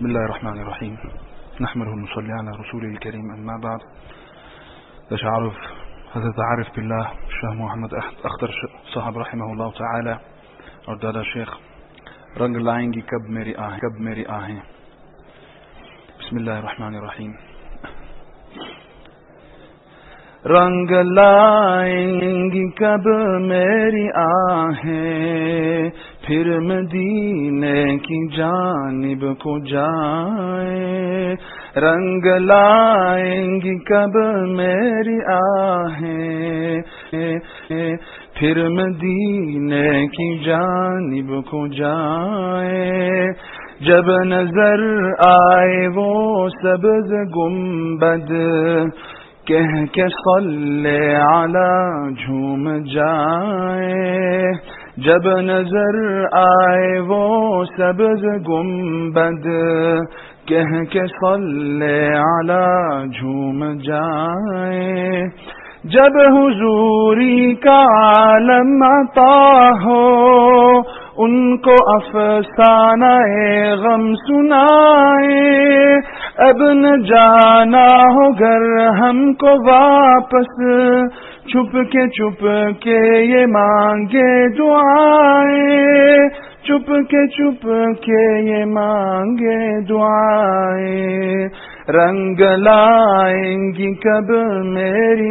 بسم الله الرحمن الرحيم نحمده ونصلي على رسوله الكريم أما بعد. تشعرف حضرت عارف بالله شاہ محمد اختر صاحب رحمہ اللہ تعالی اور دادا شیخ رنگ لائیں گی کب میری آہیں. بسم اللہ الرحمن الرحیم. رنگ لائیں گی کب میری آہیں پھر مدینے کی جانب کو جائیں. رنگ لائیں گی کب میری آہیں پھر مدینے کی جانب کو جائیں. جب نظر آئے وہ سبز گنبد کہہ کے صلی علی جھوم جائے. جب نظر آئے وہ سبز گنبد کہہ کے صلی علی جھوم جائے. جب حضوری کا عالم عطا ہو ان کو افسانہ غم سنائے. اب نہ جانا ہو گر ہم کو واپس چھپ کے یہ مانگے دعائیں. چھپ کے یہ مانگے دعائیں. رنگ لائیں گی کب میری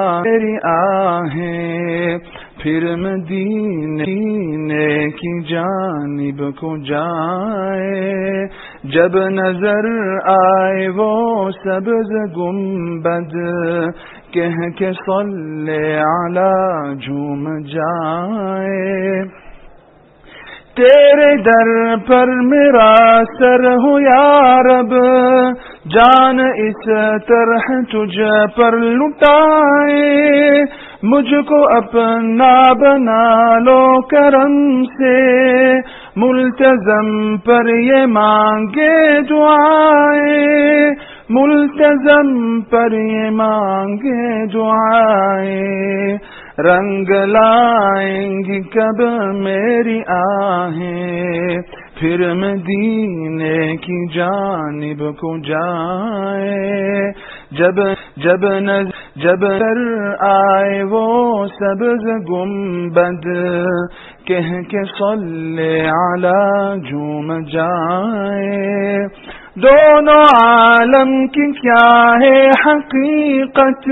آہیں پھر مدینے کی جانب کو جائے. جب نظر آئے وہ سبز گنبد کہہ کے صلی علی جھوم جائے. تیرے در پر میرا سر ہو یا رب جان اس طرح تجھ پر لٹائے. مجھ کو اپنا بنا لو کرم سے ملتزم پر یہ مانگے دعائیں. ملتزم پر یہ مانگے دعائیں. رنگ لائیں گی کب میری آہیں پھر مدینے کی جانب کو جائے. جب نظر آئے وہ سبز گنبد کہہ کے صلی علی جھوم جائے. دونوں عالم کی کیا ہے حقیقت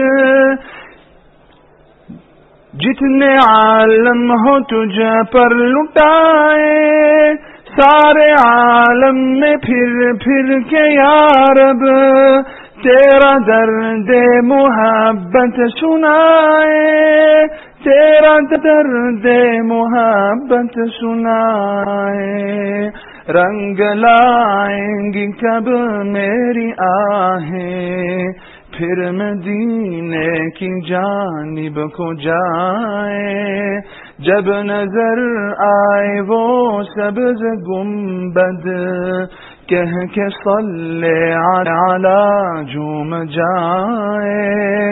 جتنے عالم ہو تجھ پر لٹائے. سارے عالم میں پھر کے یا رب تیرا درد محبت سنائے. تیرا درد محبت سنائے. رنگ لائیں گی کب میری آہیں پھر مدینے کی جانب کو جائے. جب نظر آئے وہ سبز گنبد کہہ کے صلی علی جھوم جائے.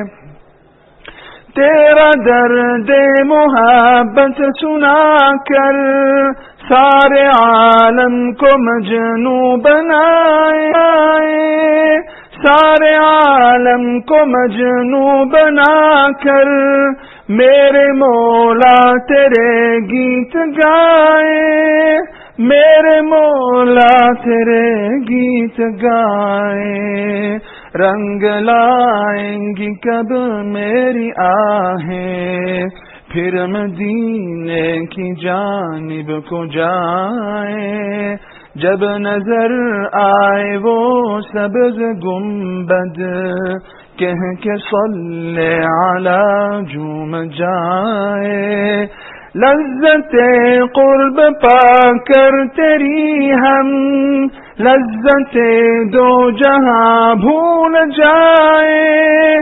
تیرا درد محبت سنا کر سارے عالم کو مجنوں بنائے. سارے عالم کو مجنوں بنا کر میرے مولا تیرے گیت گائے. میرے مولا تیرے گیت گائے. رنگ لائیں گی کب میری آہیں پھر مدینے کی جانب کو جائے. جب نظر آئے وہ سبز گنبد کہہ کے صلی علی جھوم جائے. لذت قرب پا کر تیری ہم لذت دو جہاں بھول جائے.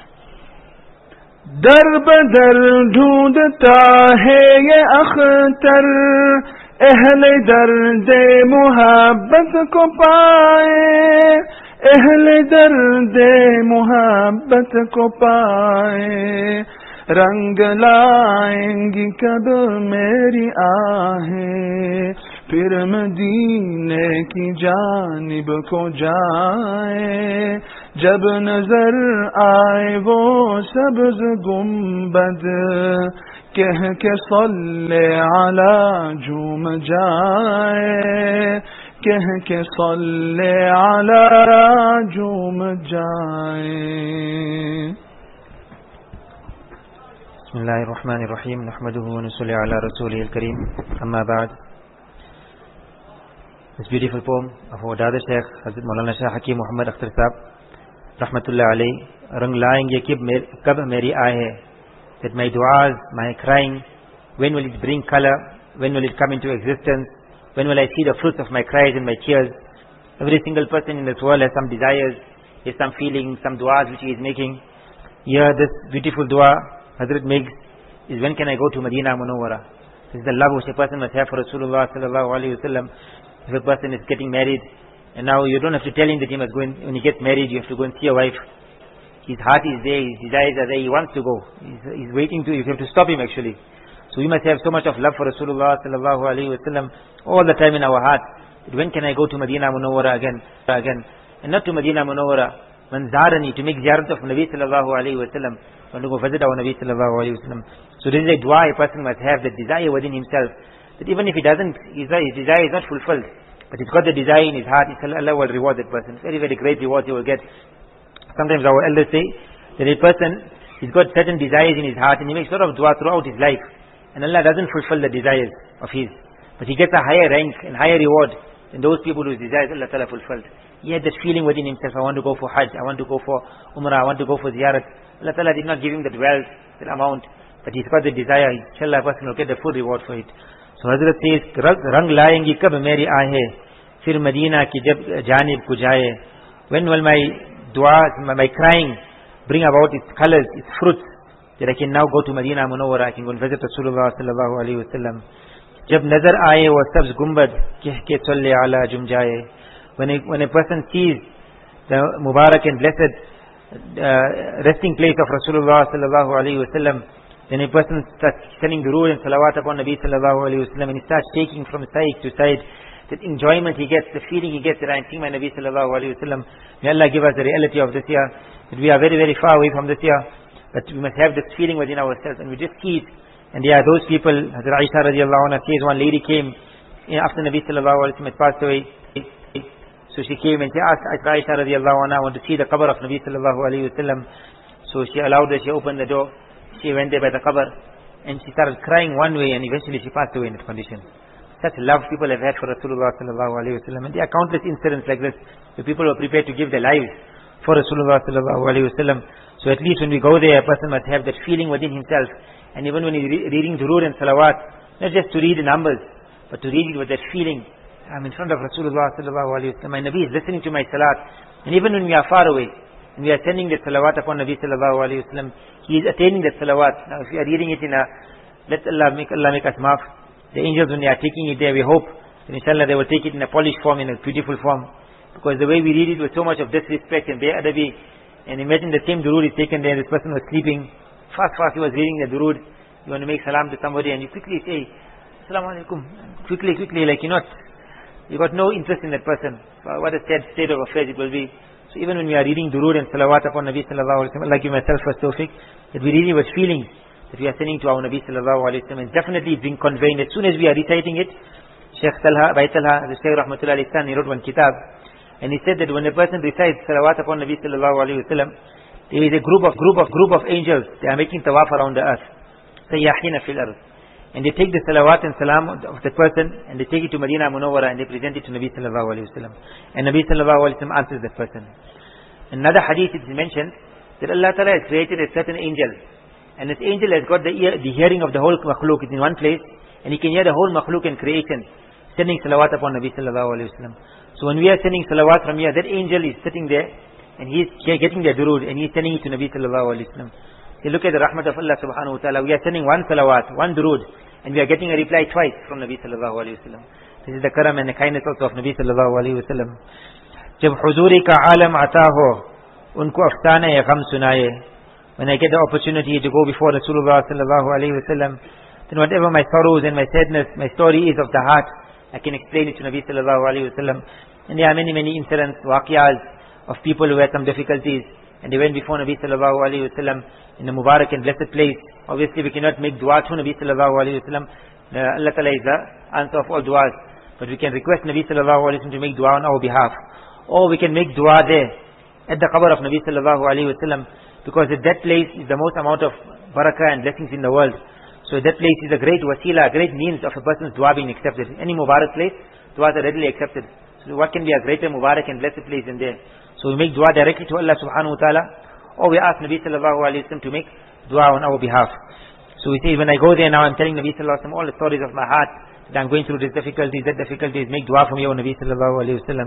در بدر ڈھونڈتا ہے یہ اختر اہل درد محبت کو پائے. اہل درد محبت کو پائے. رنگ لائیں گی کب میری آہیں फिर मदीने की जानिब को जाए, जब नजर आए वो सब्ज गुंबद, कह के सल्ले अला झूम जाए, कह के सल्ले अला झूम जाए। बिस्मिल्लाहिर्रहमानिर्रहीम, नहमदुहु व नसल्ली अला रसूलिहिल करीम, अम्मा बाद। This beautiful poem of our Dada Sheikh Hazrat Maulana Shah Hakim Muhammad Akhtar Sahab Rahmatullah alayhi, rang laenge kab meri aaye, that my du'as, my crying, when will it bring color, when will it come into existence, when will I see the fruits of my cries and my tears. Every single person in this world has some desires, has some feelings, some du'as which he is making. Here this beautiful dua Hazrat makes is, when can I go to Medina Munawwara? This is the love which a person must have for Rasulullah sallallahu alaihi wasallam. If a person is getting married, and now you don't have to tell him that he must go in, when he gets married you have to go and see your wife. His heart is there, his desires are there, he wants to go. He's waiting to, you have to stop him actually. So we must have so much of love for Rasulullah sallallahu alaihi wasallam all the time in our heart. That when can I go to Medina Munawwara again? And not to Medina Munawwara, man zarani, to make ziyarat of Nabi sallallahu alaihi wasallam, want to go visit our Nabi sallallahu alaihi wasallam. So this is a dua a person must have, that desire within himself, that even if he doesn't, his desire is not fulfilled, but he's got the desire in his heart, Allah will reward that person. Very, very great reward he will get. Sometimes our elders say that a person, he's got certain desires in his heart and he makes a lot of dua throughout his life, and Allah doesn't fulfill the desires of his, but he gets a higher rank and higher reward than those people whose desires Allah Ta'ala fulfilled. He had that feeling within himself, I want to go for Hajj, I want to go for Umrah, I want to go for Ziyarat. Allah Ta'ala did not give him that wealth, that amount, but he's got the desire. Inshallah, a person will get the full reward for it. So Hazrat says, Rang layengi kab meri aahe, fir Medina ki jab janib ko jaye. When will my du'as, my crying bring about its colors, its fruits, that I can now go to Medina Munawwara, I can go and visit Rasulullah sallallahu alaihi wasallam. Jab nazar aaye wa sabz gumbad, keh ke salle ala jum jaye. When a person sees the Mubarak and blessed resting place of Rasulullah sallallahu alaihi wasallam, then a person starts sending durood and salawat upon Nabi sallallahu alaihi wasallam, and he starts taking from side to side. That enjoyment he gets, the feeling he gets that I am seeing my Nabi sallallahu alaihi wasallam. May Allah give us the reality of this year, that we are very, very far away from this year, but we must have this feeling within ourselves, and we just see it. And there are those people, Hazrat Aisha radiallahu anha says, one lady came after Nabi sallallahu alaihi wasallam had passed away. So she came and she asked Aisha radiallahu anha, I want to see the qabr of Nabi sallallahu alaihi wasallam. So she allowed her, she opened the door, she went there by the qabr, and she started crying one way, and eventually she passed away in that condition. Such love people have had for Rasulullah sallallahu alaihi wasallam, and there are countless incidents like this, where people were prepared to give their lives for Rasulullah sallallahu alaihi wasallam. So at least when we go there, a person must have that feeling within himself, and even when he's reading durood and salawat, not just to read the numbers, but to read it with that feeling. I'm in front of Rasulullah sallallahu alaihi wasallam, my Nabi is listening to my salat, and even when we are far away, and we are sending that salawat upon Nabi sallallahu alaihi wasallam, he is attaining that salawat. Now if we are reading it in a, let Allah make us maaf, the angels when they are taking it there, we hope that inshallah they will take it in a polished form, in a beautiful form, because the way we read it with so much of disrespect and be'adabi, and imagine the same durood is taken there, this person was sleeping, fast he was reading the durood, you want to make salam to somebody and you quickly say Assalamu alaikum, quickly, like you got no interest in that person. What a sad state of affairs it will be. So even when we are reading durood and salawat upon Nabi sallallahu alaihi wasallam, like you myself was tawfiq, that we read it with feelings that we are sending to our Nabi sallallahu alaihi wasallam, and definitely it's being conveyed. As soon as we are reciting it, Shaykh Talha, the Shaykh Rahmatullah alayhi Khan, he wrote one kitab, and he said that when a person recites salawat upon Nabi sallallahu alaihi wasallam, there is a group of angels, they are making tawaf around the earth, sayyahina fil ardh, and they take the salawat and salam of the person, and they take it to Medina Munawwara, and they present it to Nabi sallallahu alaihi wasallam, and Nabi sallallahu alaihi wasallam answers that person. Another hadith it is mentioned that Allah Ta'ala has created a certain angel, and this angel has got the hearing of the whole makhluk. It's in one place, and he can hear the whole makhluk and creation sending salawat upon Nabi sallallahu alaihi wasallam. So when we are sending salawat from here, that angel is sitting there, and he is getting the durood, and he is sending it to Nabi sallallahu alaihi wasallam. So look at the rahmat of Allah subhanahu wa ta'ala. We are sending one salawat, one durood, and we are getting a reply twice from Nabi sallallahu alaihi wasallam. This is the karam and the kindness also of Nabi sallallahu alaihi wasallam. Jab huzuri ka alam ata ho, unko afsane gham sunaye. When I get the opportunity to go before Rasulullah sallallahu alaihi wasallam, then whatever my sorrows and my sadness, my story is of the heart, I can explain it to Nabi sallallahu alayhi wa sallam. And there are many incidents, waqiyas of people who had some difficulties and they went before Nabi sallallahu alayhi wa sallam in a Mubarak and blessed place. Obviously we cannot make dua to Nabi sallallahu alayhi wa sallam. Allah Ta'ala is the answer of all duas. But we can request Nabi sallallahu alayhi wa sallam to make dua on our behalf. Or we can make dua there at the qabr of Nabi sallallahu alayhi wa sallam, because at that place is the most amount of barakah and blessings in the world. So that place is a great wasila, a great means of a person's dua being accepted. Any Mubarak place, duas are readily accepted. So what can be a greater Mubarak and blessed place than there? So we make dua directly to Allah subhanahu wa ta'ala, or we ask Nabi sallallahu alayhi wa sallam to make dua on our behalf. So we say, when I go there now, I'm telling Nabi sallallahu alayhi wa sallam all the stories of my heart, that I'm going through these difficulties, that difficulties, make dua for me, O Nabi sallallahu alayhi wa sallam.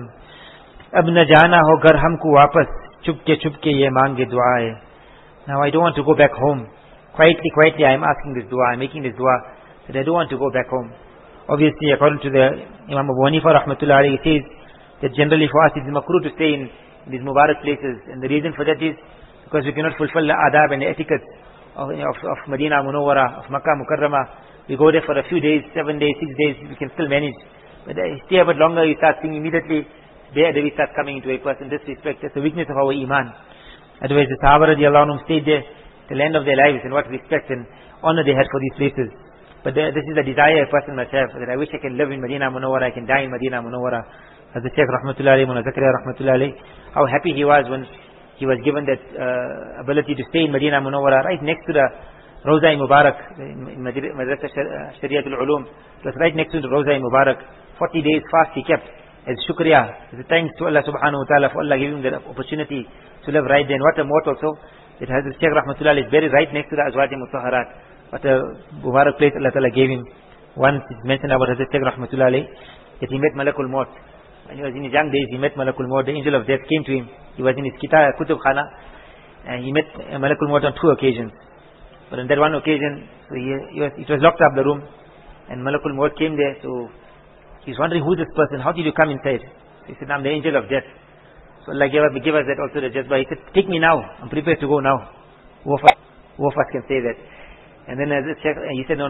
Ab na jana ho ghar humko wapas, chupke ye mange dua hai. Now I don't want to go back home. Quietly I am asking this dua, I am making this dua, that I don't want to go back home. Obviously, according to the Imam Abu Hanifa rahmatullah alayhi, he says that generally for us it is makruh to stay in these Mubarak places, and the reason for that is because we cannot fulfill the adab and the etiquette of Medina Munawwara, of Makkah Mukarramah. We go there for a few days, 7 days, 6 days, we can still manage. But stay a bit longer, you start seeing immediately there we start coming into a person disrespect. That's the weakness of our iman. Otherwise the Sahaba radiallahu anhum stayed there till the end of their lives, and what respect and honor they had for these places. But this is the desire a person must have, that I wish I can live in Medina Munawwara, I can die in Medina Munawwara. As the Shaykh rahmatullahi alayhi, Mullah Zakaria rahmatullahi alayhi, how happy he was when he was given that ability to stay in Medina Munawwara, right next to the Rawza Mubarak, in Madrasa Shariatul Ulum. It was right next to the Rawza Mubarak. 40 days fast he kept as shukriya, as a thanks to Allah subhanahu wa ta'ala for Allah giving him the opportunity to live right there. And what a mot also, it has the Shaykh rahmatullahi alayhi is buried right next to the Azwaj Mutahharat. What a Mubarak place Allah Ta'ala gave him. Once it's mentioned about Hazrat Shaykh rahmatullahi alayhi that he met Malakul Maut. When he was in his young days, he met Malakul Maut. The angel of death came to him. He was in his Kutub Khana, and he met Malakul Maut on 2 occasions. But on that one occasion, so it was locked up the room, and Malakul Maut came there. So he's wondering, who's this person? How did you come inside? So he said, I'm the angel of death. So Allah gave us that also, the jazba. He said, take me now. I'm prepared to go now. Who of us can say that? And then he said, no.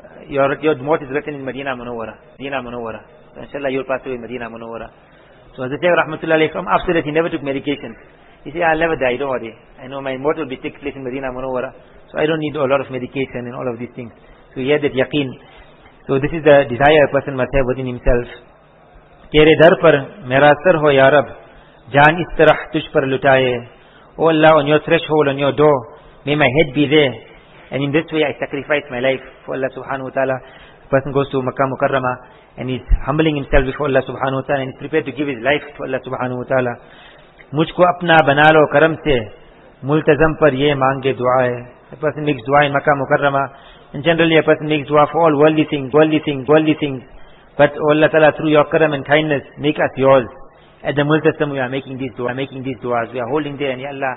Your maut is written in Medina Munawwara. So inshallah you'll pass away in Medina Munawwara. So Hazrat Shaykh rahmatullahi alayhi, after that he never took medication. He said, I'll never die, don't worry. I know my maut will be take place in Medina Munawwara. So I don't need a lot of medication and all of these things. So he had that yaqeen. So this is the desire a person must have within himself. Tere dar par mera sar ho ya Rab, jaan is tarah tush par lutaye. Oh Allah, on your threshold, on your door, may my head be there. And in this way I sacrifice my life for Allah subhanahu wa ta'ala. A person goes to Makkah Mukarramah and he's humbling himself before Allah subhanahu wa ta'ala, and he's prepared to give his life to Allah subhanahu wa ta'ala. Mujhko apna bana lo karam se, multazam par ye mange dua hai. A person makes dua in Makkah Mukarramah, and generally a person makes dua for all worldly things. But Allah Ta'ala, through your karam and kindness, make us yours. At the Multasam we are making these duas. We are holding there, and Ya Allah,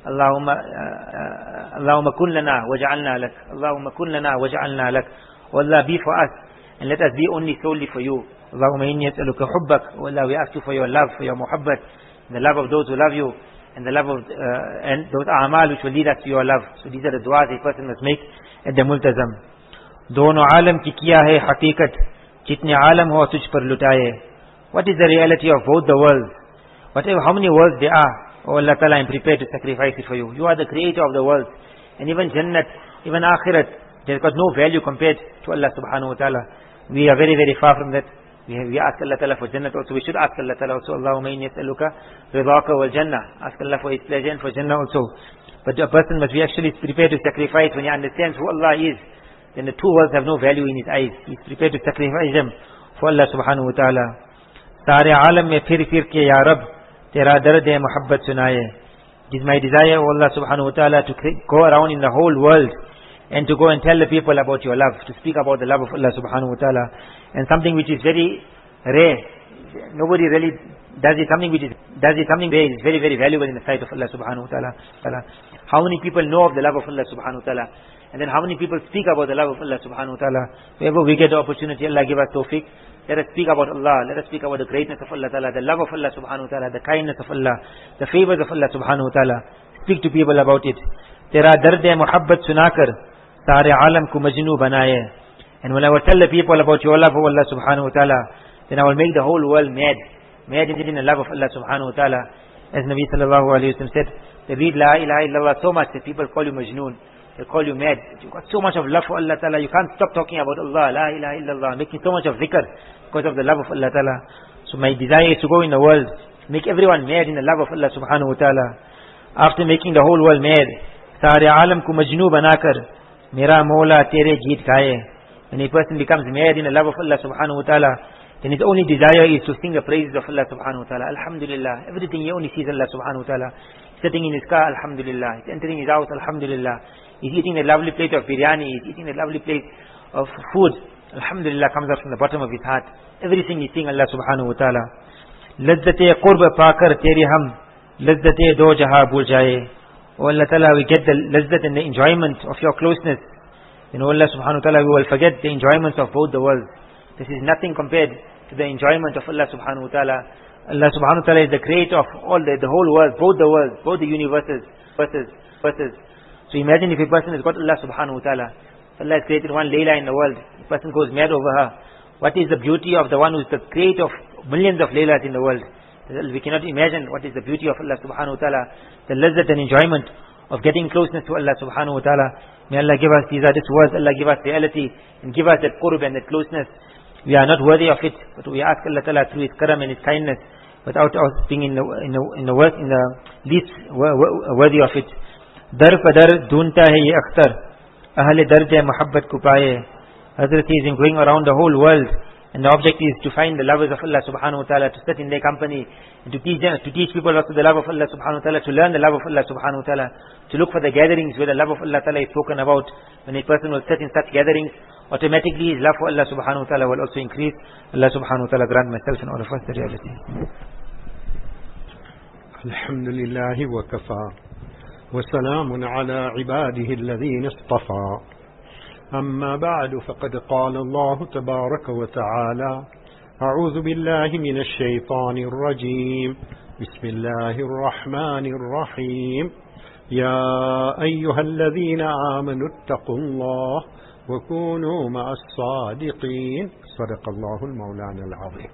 Allahumma kun lana waj'alna lak. Allahumma kun lana waj'alna lak. O Allah, be for us, and let us be only solely for you. Allahumma inni as'aluka hubbak. O Allah, we ask you for your love, for your muhabbat, the love of those who love you, and the love of and those a'mal which will lead us to your love. So these are the du'as a person must make at the multazam. Dono alam ki kiya hai haqiqat, jitne alam ho tujh par lutaye. What is the reality of both the worlds? How many worlds there are, oh Allah Ta'ala, I am prepared to sacrifice it for you. You are the creator of the world. And even Jannat, even Akhirat, there has got no value compared to Allah subhanahu wa ta'ala. We are very, very far from that. We ask Allah Ta'ala for Jannat also. We should ask Allah Ta'ala also, Allahumma inni as'aluka ridaka wal Jannah. Ask Allah for His pleasure and for Jannah also. But a person must be actually prepared to sacrifice. When he understands who Allah is, then the 2 worlds have no value in his eyes. He is prepared to sacrifice them for Allah subhanahu wa ta'ala. Sare alam mein fir ke ya Rab, tera dard hai muhabbat sunaye. It is my desire, O Allah subhanahu wa ta'ala, to go around in the whole world and to go and tell the people about your love, to speak about the love of Allah subhanahu wa ta'ala. And something which is very rare, nobody really does it. Something rare is very, very valuable in the sight of Allah subhanahu wa ta'ala. How many people know of the love of Allah subhanahu wa ta'ala, and then how many people speak about the love of Allah subhanahu wa ta'ala? Wherever we get the opportunity, Allah give us tawfiq. Let us speak about Allah. Let us speak about the greatness of Allah ta'ala, the love of Allah subhanahu wa ta'ala, the kindness of Allah, the favors of Allah subhanahu wa ta'ala. Speak to people about it. Tera dard hai muhabbat sunakar, sare alam ko majnun banaye. And when I will tell the people about your love for Allah subhanahu wa ta'ala, then I will make the whole world mad in the love of Allah subhanahu wa ta'ala. As Nabi sallallahu alayhi wa sallam said, they read La ilaha illallah so much that people call you majnoon, they call you mad. You've got so much of love for Allah ta'ala, you can't stop talking about Allah, La ilaha illallah, making so much of dhikr because of the love of Allah ta'ala. So my desire is to go in the world, make everyone mad in the love of Allah subhanahu wa ta'ala. After making the whole world mad, Sare alam ko majnoo banakar, Mera Mawla tere geet gaye. When a person becomes mad in the love of Allah subhanahu wa ta'ala, then his only desire is to sing the praises of Allah subhanahu wa ta'ala. Alhamdulillah. Everything he only sees Allah subhanahu wa ta'ala. He's sitting in his car, alhamdulillah. He's entering his house, alhamdulillah. He's eating a lovely plate of biryani. He's eating a lovely plate of food. Alhamdulillah comes out from the bottom of his heart. Everything he's seeing Allah subhanahu wa ta'ala. Lazzate qurb paakar teri hum, lazzate do jaha bhul jaye. Oh Allah ta'ala, we get the lazzat and the enjoyment of your closeness. You know, Allah subhanahu wa ta'ala, we will forget the enjoyments of both the worlds. This is nothing compared to the enjoyment of Allah subhanahu wa ta'ala. Allah subhanahu wa ta'ala is the creator of all the whole world, both the worlds, both the universes. So imagine if a person has got Allah subhanahu wa ta'ala. Allah has created one Layla in the world. The person goes mad over her. What is the beauty of the one who is the creator of millions of Laylas in the world? We cannot imagine what is the beauty of Allah subhanahu wa ta'ala. The lazzat and enjoyment of getting closeness to Allah subhanahu wa ta'ala. May Allah give us these words, Allah give us reality and give us that qurb and that closeness. We are not worthy of it, but we ask Allah ta'ala through His karam and His kindness, without us being in the least worthy of it. Dar padar dunta hai ye akhtar, ahle darj muhabbat ko paaye. Hazrat is going around the whole world, and the object is to find the lovers of Allah subhanahu wa ta'ala, to sit in their company, and to teach people also the love of Allah subhanahu wa ta'ala, to learn the love of Allah subhanahu wa ta'ala, to look for the gatherings where the love of Allah ta'ala is spoken about. When a person will sit in such gatherings, automatically his love for Allah subhanahu wa ta'ala will also increase. Allah subhanahu wa ta'ala grant myself and all of us the reality. Alhamdulillah wa kafa wa salamun ala ibadihi alladhina istafa. أما بعد فقد قال الله تبارك وتعالى أعوذ بالله من الشيطان الرجيم بسم الله الرحمن الرحيم يا أيها الذين آمنوا اتقوا الله وكونوا مع الصادقين صدق الله المولانا العظيم.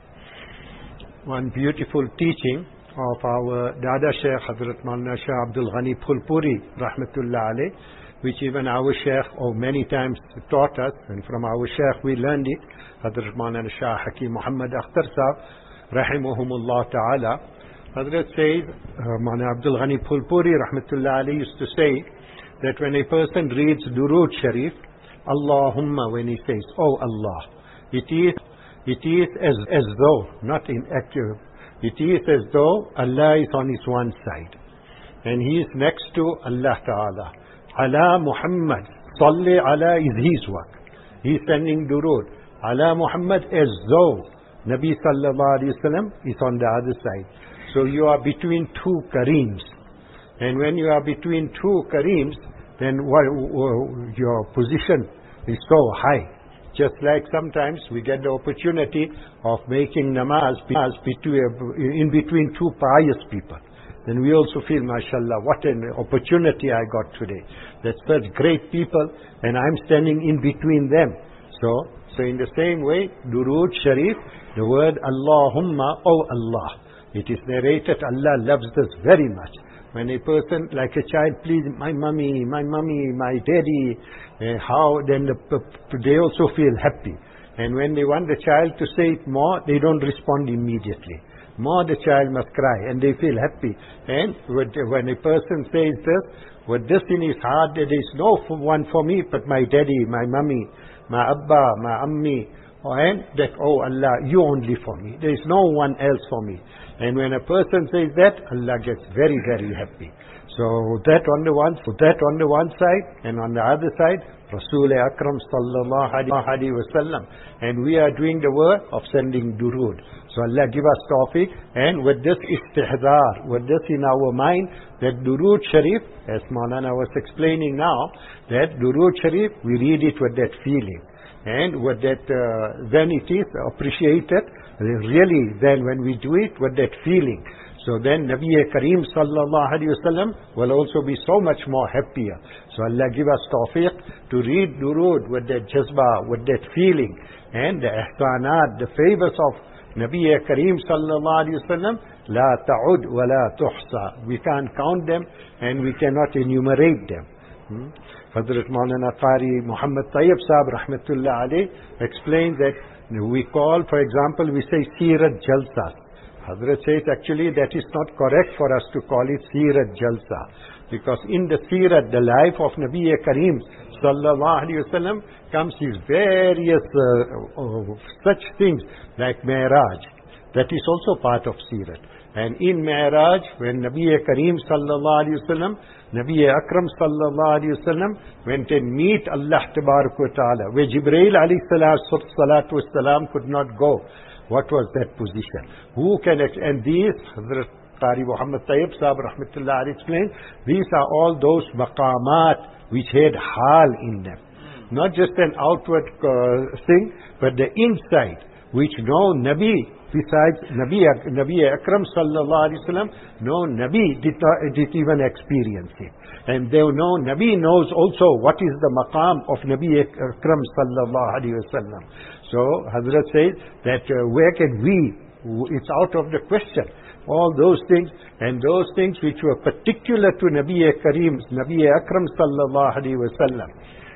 One beautiful teaching of our Dada Shaykh Hazrat Maulana Shah Abdul Ghani Phulpuri Rahmatullah alayh, which even our Shaykh many times taught us, and from our Shaykh we learned it, Hazrat Maulana Shah Hakim Muhammad Akhtar Sahab Rahimahumullah Ta'ala. Hazrat says, Maulana Abdul Ghani Phulpuri Rahmatullah alayh used to say that when a person reads Durood Sharif, Allahumma, when he says, Oh Allah, it is as though, not in actual, it is as though Allah is on his one side and he is next to Allah Ta'ala. Ala Muhammad, Salli ala is his work. He is sending durood. Ala Muhammad as though Nabi sallallahu alayhi wa sallam is on the other side. So you are between two Kareems. And when you are between two Kareems, then your position is so high. Just like sometimes we get the opportunity of making namaz in between two pious people. Then we also feel, mashallah, what an opportunity I got today. That such great people, and I'm standing in between them. So in the same way, Durood Sharif, the word Allahumma, oh Allah. It is narrated, Allah loves us very much. When a person, like a child, please, my mommy, my daddy, then they also feel happy. And when they want the child to say it more, they don't respond immediately. More the child must cry, and they feel happy. And when a person says this, with this in his heart, there is no one for me but my daddy, my mommy, my abba, my ammi, and that, oh Allah, you only for me. There is no one else for me. And when a person says that, Allah gets very, very happy. So that on the one side, and on the other side, Rasul Akram sallallahu alaihi wasallam. And we are doing the work of sending durood. So Allah give us tawfiq, and with this istihzar, with this in our mind, that durood sharif, as Maulana was explaining now, that durood sharif, we read it with that feeling. And with that, then it is appreciated, really then when we do it with that feeling. So then Nabi Kareem sallallahu alayhi wasallam will also be so much more happier. So Allah give us tawfiq to read durood with that jazba, with that feeling, and the ihsanat, the favors of Nabi Kareem sallallahu alayhi wasallam, la ta'ud wa la tuhsa. We can't count them and we cannot enumerate them. Hazrat Maulana Qari Muhammad Tayyib Sahib rahmatullah alayh explains that we call, for example, we say Seerat Jalsa. Hazrat says actually that is not correct for us to call it Seerat Jalsa, because in the Seerat, the life of Nabi Kareem sallallahu alayhi wasallam, comes his various such things like Mi'raj. That is also part of Seerat. And in Mi'raj, when Nabi Kareem sallallahu alayhi wasallam, Nabi Akram sallallahu alayhi wasallam went and meet Allah tabarak wa ta'ala, where Jibreel alayhi salatu wassalam could not go. What was that position? Who can, and these, Hazrat Qari Muhammad Tayyib Sahib rahmatullah alayhi explained, these are all those maqamat which had hal in them. Not just an outward thing, but the inside, which no Nabi, besides Nabi Akram sallallahu alayhi wasallam, no Nabi did even experience it. And they know Nabi knows also what is the maqam of Nabi Akram sallallahu alayhi wasallam. So Hazrat says that where can we? It's out of the question. All those things, and those things which were particular to Nabi Kareem, Nabi Akram sallallahu alayhi wasallam.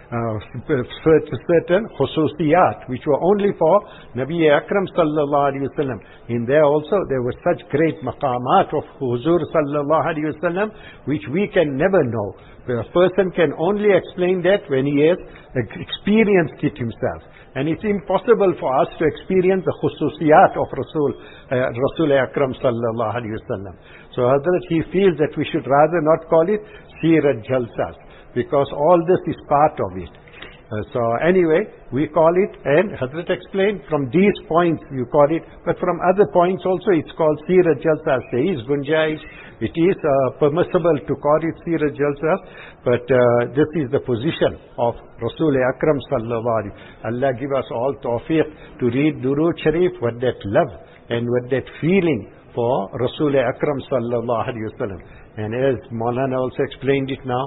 Certain khususiyat which were only for Nabi Akram sallallahu alayhi wasallam. In there also there were such great maqamat of Huzur sallallahu alayhi wasallam which we can never know. A person can only explain that when he has experienced it himself. And it's impossible for us to experience the khususiyat of Rasul Akram sallallahu alayhi wasallam. So Hazrat, he feels that we should rather not call it Seerat Jalsas, because all this is part of it. So anyway, we call it, and Hazrat explained, from these points you call it, but from other points also it's called Seerat Jalsas. There is gunjaish, it is permissible to call it Seerat Jalsas, but this is the position of Rasul Akram sallallahu alayhi. Allah give us all tawfiq to read Durood Sharif with that love and with that feeling for Rasul Akram sallallahu alayhi wasallam. And as Maulana also explained it now,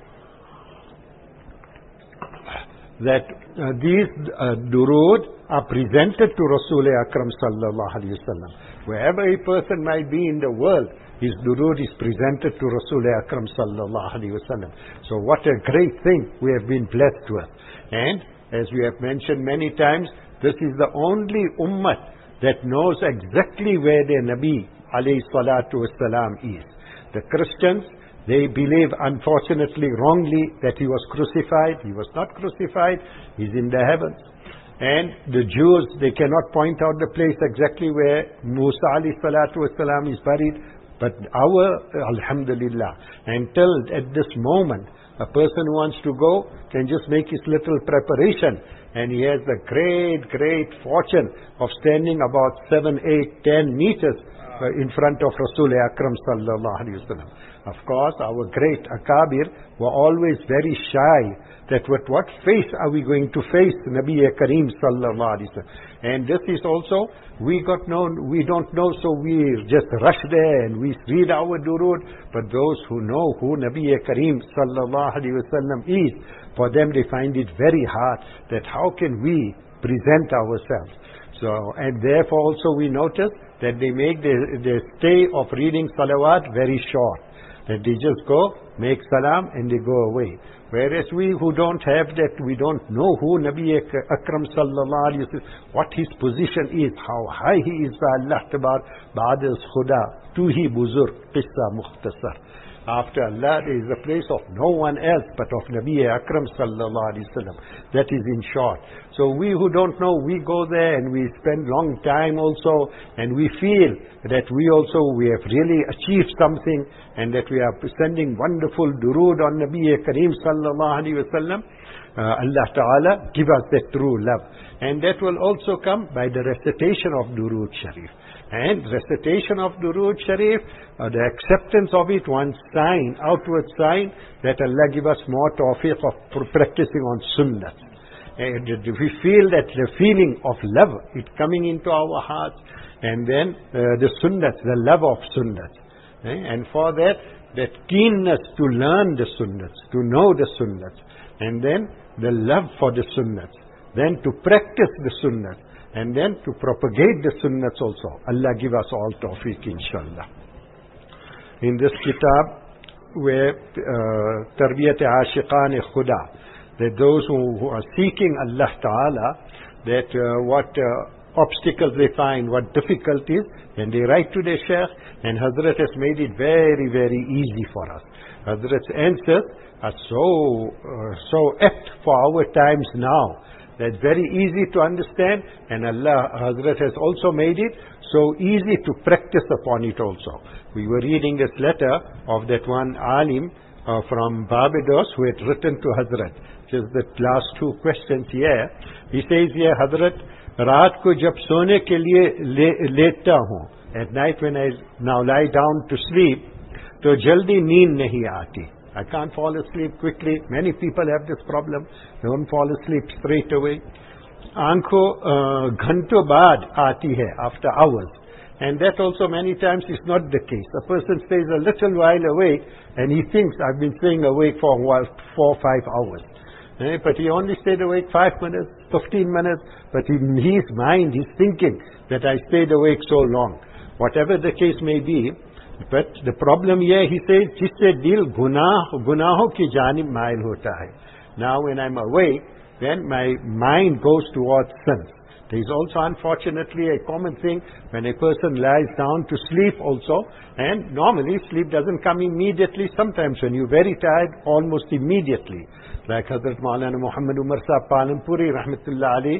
that these durood are presented to Rasul Akram sallallahu alayhi wasallam. Wherever a person might be in the world, his durood is presented to Rasul Akram sallallahu alayhi wasallam. So what a great thing we have been blessed with. And as we have mentioned many times, this is the only ummah that knows exactly where their Nabi alayhi salatu wasalam is. The Christians, they believe, unfortunately, wrongly, that he was crucified. He was not crucified. He's in the heavens. And the Jews, they cannot point out the place exactly where Musa alayhi salatu wasalam is buried. But our, alhamdulillah, until at this moment, a person who wants to go can just make his little preparation. And he has the great fortune of standing about 7, 8, 10 meters in front of Rasul Akram sallallahu alayhi wasallam. Of course, our great Akabir were always very shy that with what face are we going to face Nabi Kareem sallallahu alayhi wasallam. And this is also, we don't know, so we just rush there and we read our durood. But those who know who Nabi Kareem sallallahu alayhi wasallam is, for them they find it very hard that how can we present ourselves. So, and therefore also we notice that they make their stay of reading salawat very short. That they just go, make salam and they go away. Whereas we who don't have that, we don't know who Nabi Akram sallallahu alayhi wa sallam, what his position is, how high he is by Allah tabar, ba'ad khuda, tuhi buzur, qissa mukhtasar. After Allah, there is a place of no one else but of Nabi Akram sallallahu alayhi wa sallam. That is in short. So we who don't know, we go there and we spend long time also, and we feel that we have really achieved something, and that we are sending wonderful durood on Nabi Kareem sallallahu alayhi wa sallam. Allah Ta'ala give us that true love. And that will also come by the recitation of Durood Sharif. And recitation of Durood Sharif, the acceptance of it, one sign, outward sign, that Allah give us more tawfiq of practicing on sunnah. And we feel that the feeling of love, it coming into our hearts, and then the sunnat, the love of sunnat. And for that keenness to learn the sunnats, to know the sunnats, and then the love for the sunnats, then to practice the sunnat, and then to propagate the sunnats also. Allah give us all tawfiq, inshallah. In this kitab, where Tarbiyat Ashiqan Khuda, that those who are seeking Allah Ta'ala, that what obstacles they find, what difficulties, and they write to their Shaykh, and Hazrat has made it very, very easy for us. Hazrat's answers are so apt for our times now. That's very easy to understand, and Hazrat has also made it so easy to practice upon it also. We were reading this letter of that one alim from Barbados who had written to Hazrat. Just the last two questions here. He says here, Hazrat, रात को जब सोने के लिए लेटता हूँ, at night when I now lie down to sleep, तो जल्दी नींद नहीं आती. I can't fall asleep quickly. Many people have this problem. They don't fall asleep straight away. आंखों घंटों बाद आती है, after hours. And that also many times is not the case. A person stays a little while awake and he thinks, I've been staying awake for a while, 4 or 5 hours. But he only stayed awake 5 minutes, 15 minutes. But in his mind, he's thinking that I stayed awake so long. Whatever the case may be, but the problem here, he says, जिससे दिल गुनाहों की जानिब mile होता है. Now when I'm awake, then my mind goes towards sins. There is also unfortunately a common thing when a person lies down to sleep also, and normally sleep doesn't come immediately. Sometimes when you're very tired, almost immediately. Like Hazrat Maulana Muhammad Umar Sahib Palampuri Rahmatullah Ali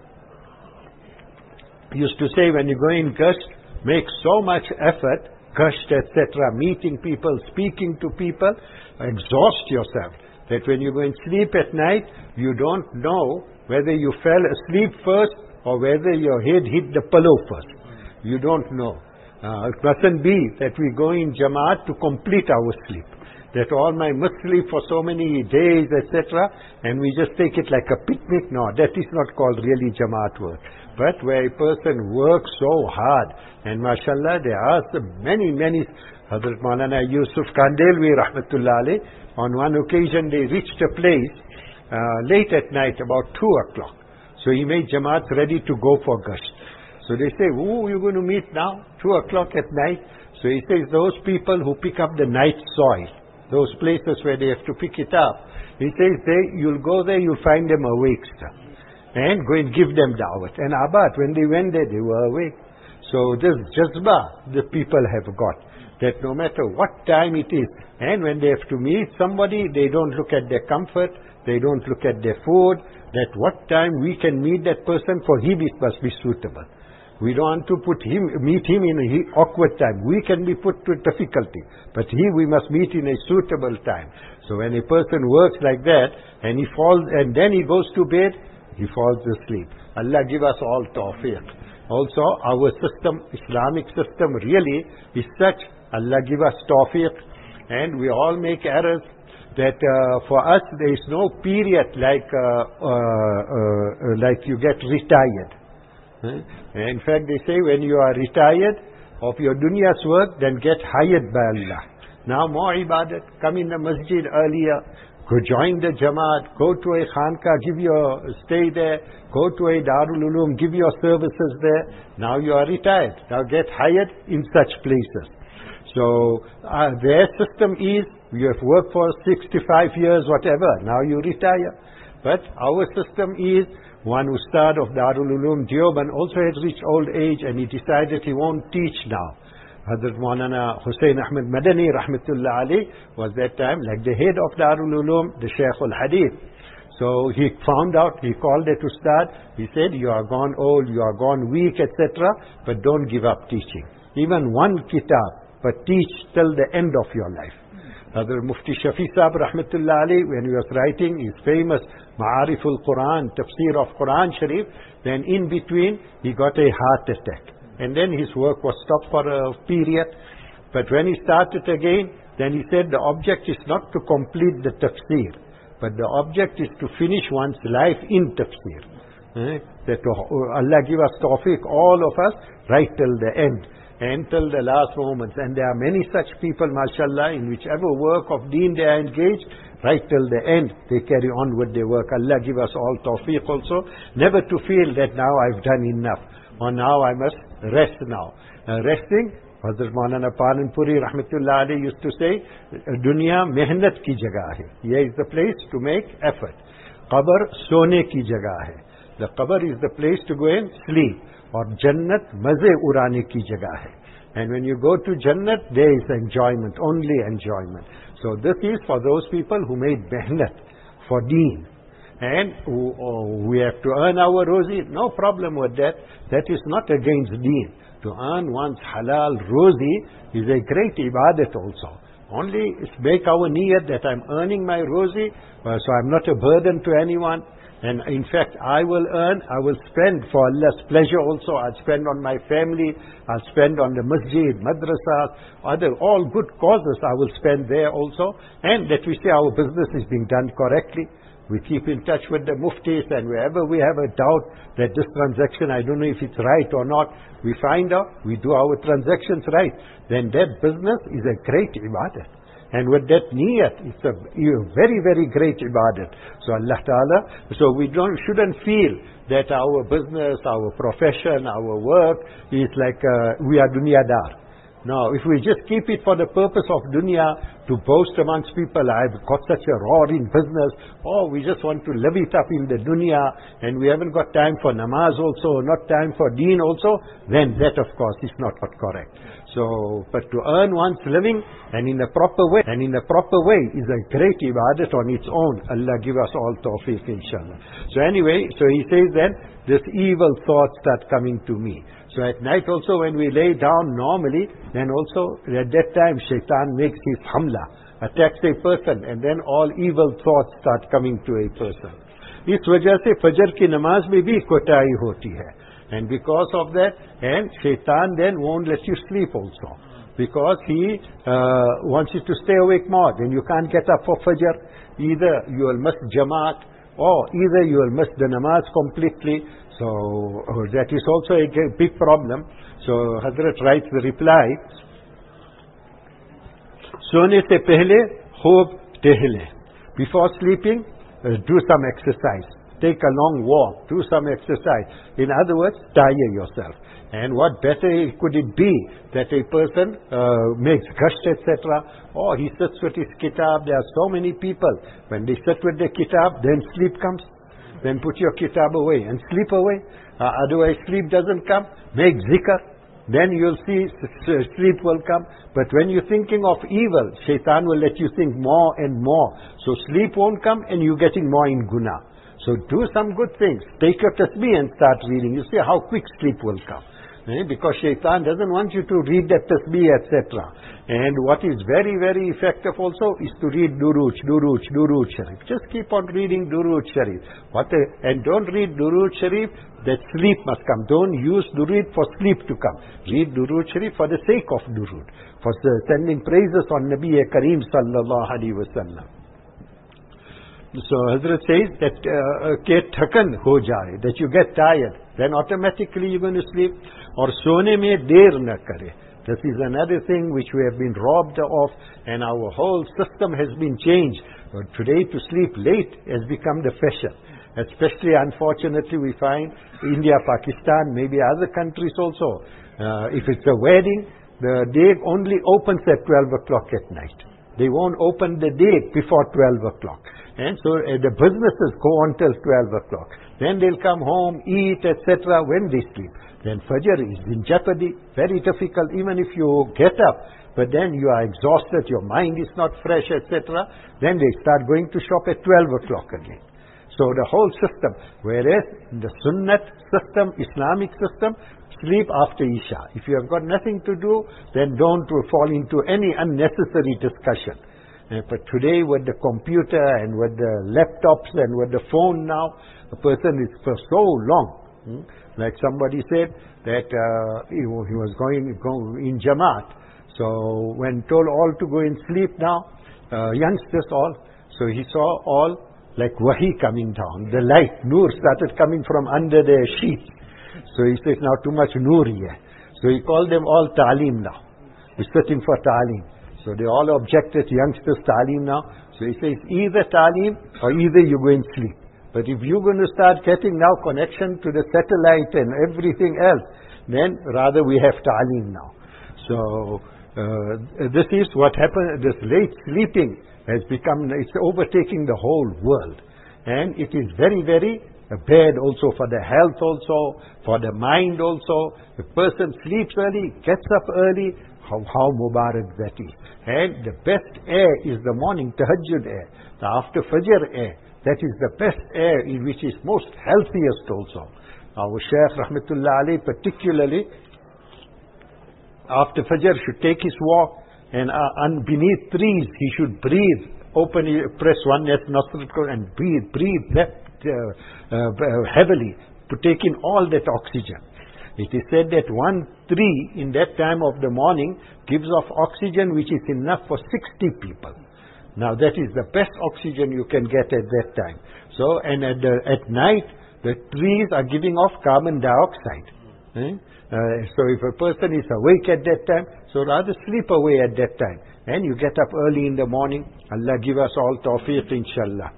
used to say, when you go in Gasht, make so much effort, Gasht, etc., meeting people, speaking to people, exhaust yourself, that when you go and sleep at night, you don't know whether you fell asleep first or whether your head hit the pillow first. You don't know. It mustn't be that we go in Jamaat to complete our sleep, that all my must sleep for so many days, etc., and we just take it like a picnic. No, that is not called really Jamaat work. But where a person works so hard, and mashallah, there are many, Hazrat Maulana Yusuf Kandelwi Rahmatullah Alayh, on one occasion they reached a place late at night, about 2 o'clock. So he made Jamaat ready to go for Gasht. So they say, who are you going to meet now? 2 o'clock at night. So he says, those people who pick up the night soil, those places where they have to pick it up. He says, you'll go there, you'll find them awake, sir. And go and give them da'wat. And Abad, when they went there, they were awake. So this jazba the people have got, that no matter what time it is, and when they have to meet somebody, they don't look at their comfort, they don't look at their food, that what time we can meet that person, for him it must be suitable. We don't want to meet him in an awkward time. We can be put to difficulty, but we must meet in a suitable time. So when a person works like that, and he falls, and then he goes to bed, he falls asleep. Allah give us all tawfiq. Also, our system, Islamic system, really is such. Allah give us tawfiq, and we all make errors. That for us there is no period like you get retired. In fact, they say when you are retired of your dunya's work, then get hired by Allah. Now more ibadat, come in the masjid earlier, go join the Jamaat, go to a khanka, stay there, go to a Darul Uloom, give your services there. Now you are retired. Now get hired in such places. So their system is, you have worked for 65 years, whatever, now you retire. But our system is, one Ustad of Darul Uloom Deoband also had reached old age, and he decided he won't teach now. Hazrat Maulana Hussain Ahmed Madani Rahmatullah Ali was that time like the head of Darul Uloom, the Shaykh al-Hadith. So he found out, he called it Ustad, he said, you are gone old, you are gone weak, etc., but don't give up teaching. Even one kitab, but teach till the end of your life. Hazrat Mufti Shafi Sahib Rahmatullah Ali, when he was writing his famous Ma'arif al-Quran, Tafsir of Quran Sharif, then in between he got a heart attack. And then his work was stopped for a period. But when he started again, then he said the object is not to complete the tafsir, but the object is to finish one's life in tafsir. That Allah give us tawfiq, all of us, right till the end. And till the last moments. And there are many such people, mashallah, in whichever work of deen they are engaged, right till the end, they carry on with their work. Allah give us all tawfiq also, never to feel that now I've done enough, or now I must rest now. Resting, Hazrat Maulana Palanpuri Rahmatullah Alayhi used to say, Dunya mehnat ki jagah hai. Here is the place to make effort. Qabr sone ki jagah hai. The qabr is the place to go and sleep. Or Jannat maze urane ki jagah hai. And when you go to Jannat, there is enjoyment, only enjoyment. So this is for those people who made mehnat for deen. And we have to earn our rozi, no problem with that. That is not against deen. To earn one's halal rozi is a great ibadat also. Only make our niyat that I'm earning my rozi, so I'm not a burden to anyone. And in fact, I will earn, I will spend for Allah's pleasure also. I'll spend on my family, I'll spend on the masjid, madrasas, all good causes I will spend there also. And that we say our business is being done correctly. We keep in touch with the muftis, and wherever we have a doubt that this transaction, I don't know if it's right or not, we find out, we do our transactions right. Then that business is a great ibadat. And with that niyat, it's a very, very great ibadat. So Allah Ta'ala, so we shouldn't feel that our business, our profession, our work is like we are dunyadar. No, if we just keep it for the purpose of dunya, to boast amongst people, I've got such a roaring business, we just want to live it up in the dunya, and we haven't got time for namaz also, not time for deen also, then that of course is not correct. So, but to earn one's living, and in a proper way, is a great ibadat on its own. Allah give us all tawfiq, inshallah. So anyway, so he says then, this evil thoughts start coming to me. So at night also when we lay down normally, then also at that time shaitan makes his hamla, attacks a person, and then all evil thoughts start coming to a person. इस वजह से फजर की नमाज में भी कोताही होती है. And because of that, and shaitan then won't let you sleep also. Because he wants you to stay awake more. Then you can't get up for fajr. Either you will miss jamaat, or either you will miss the namaz completely. So that is also a big problem. So Hazrat writes the reply, सोने से पहले खूब टहले. Before sleeping, do some exercise. Take a long walk, do some exercise. In other words, tire yourself. And what better could it be that a person makes gasht, etc. Or he sits with his kitab. There are so many people. When they sit with the kitab, then sleep comes. Then put your kitab away and sleep away. Otherwise sleep doesn't come. Make zikr. Then you'll see sleep will come. But when you're thinking of evil, shaitan will let you think more and more. So sleep won't come and you're getting more in guna. So do some good things. Take your tasbih and start reading. You see how quick sleep will come. Because shaitan doesn't want you to read that tasbih, etc. And what is very, very effective also is to read Durood Sharif. Just keep on reading Durood Sharif. And don't read Durood Sharif that sleep must come. Don't use Durood for sleep to come. Read Durood Sharif for the sake of Durood. For sending praises on Nabi Kareem sallallahu alaihi wasallam. So Hazrat says that thakan ho jaye, that you get tired, then automatically you're going to sleep. Or sone mein der na kare. This is another thing which we have been robbed of, and our whole system has been changed. Today to sleep late has become the fashion. Especially, unfortunately, we find India, Pakistan, maybe other countries also. If it's a wedding, the day only opens at 12 o'clock at night. They won't open the day before 12 o'clock. And so the businesses go on till 12 o'clock. Then they'll come home, eat, etc. when they sleep. Then Fajr is in jeopardy, very difficult, even if you get up. But then you are exhausted, your mind is not fresh, etc. Then they start going to shop at 12 o'clock again. So the whole system, whereas the Sunnat system, Islamic system, sleep after Isha. If you have got nothing to do, then don't fall into any unnecessary discussion. But today with the computer and with the laptops and with the phone now, a person is for so long. Like somebody said that he was going in Jamaat. So when told all to go and sleep now, youngsters all, so he saw all like wahi coming down. The light, nur, started coming from under their sheets. So he says, now too much nur here. So he called them all ta'aleem now. We're sitting for ta'aleem. So they all objected, youngsters, ta'aleem now. So he says, either ta'aleem or either you go and sleep. But if you're going to start getting now connection to the satellite and everything else, then rather we have ta'aleem now. So this is what happened. This late sleeping has become, it's overtaking the whole world. And it is very, very bad also for the health also, for the mind also. The person sleeps early, gets up early, how mubarak that is. And the best air is the morning tahajjud air, the after fajr air. That is the best air, in which is most healthiest also. Our Shaykh Rahmatullah alayhi particularly, after fajr should take his walk, and beneath trees he should breathe, press one nostril and breathe heavily, to take in all that oxygen. It is said that one tree in that time of the morning gives off oxygen which is enough for 60 people. Now that is the best oxygen you can get at that time. So, and at night, the trees are giving off carbon dioxide. So if a person is awake at that time, so rather sleep away at that time. And you get up early in the morning. Allah give us all tawfiq, inshallah.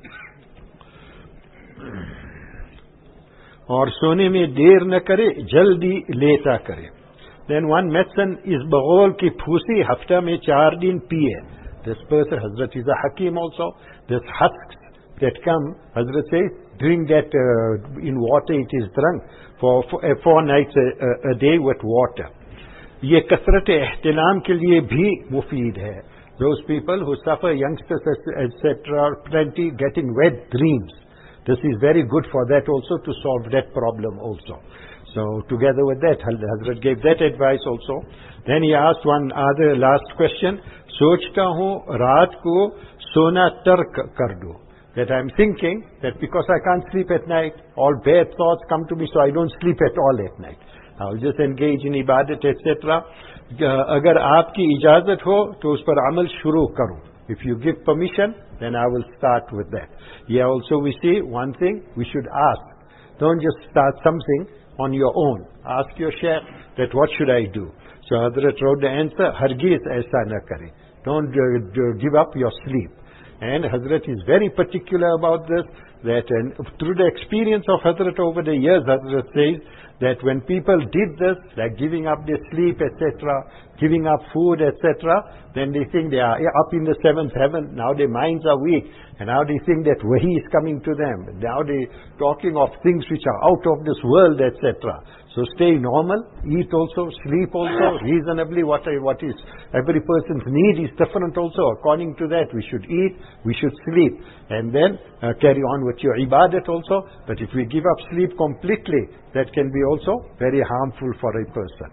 और सोने में देर न करे, जल्दी लेटा करे. Then one medicine is bagol ki phusi, hafta mein 4 din piye. This person, Hazrat is a Hakim also. This husks that come, Hazrat says, drink that in water, it is drunk for 4 nights a day with water. ये कसरत एहतिलाम के लिए भी मुफीद है. Those people who suffer, youngsters, etc., plenty, getting wet dreams. This is very good for that also, to solve that problem also. So together with that, Hazrat gave that advice also. Then he asked one other last question. सोचता हूँ रात को सोना तर्क कर दूँ. That I'm thinking that because I can't sleep at night, all bad thoughts come to me, so I don't sleep at all at night. I'll just engage in ibadat, etc. अगर आपकी इजाजत हो तो उस पर अमल शुरू करूँ. If you give permission, then I will start with that. Here also we see one thing, we should ask. Don't just start something on your own. Ask your Shaykh that what should I do. So Hazrat wrote the answer, Hargiz aisa na kare. Don't give up your sleep. And Hazrat is very particular about this, that through the experience of Hazrat over the years, Hazrat says that when people did this, like giving up their sleep, etc., giving up food, etc., then they think they are up in the 7th heaven. Now their minds are weak, and now they think that wahi is coming to them. Now they talking of things which are out of this world, etc. So stay normal, eat also, sleep also, reasonably. What is every person's need is different also. According to that, we should eat, we should sleep, and then carry on with your ibadat also. But if we give up sleep completely, that can be also very harmful for a person.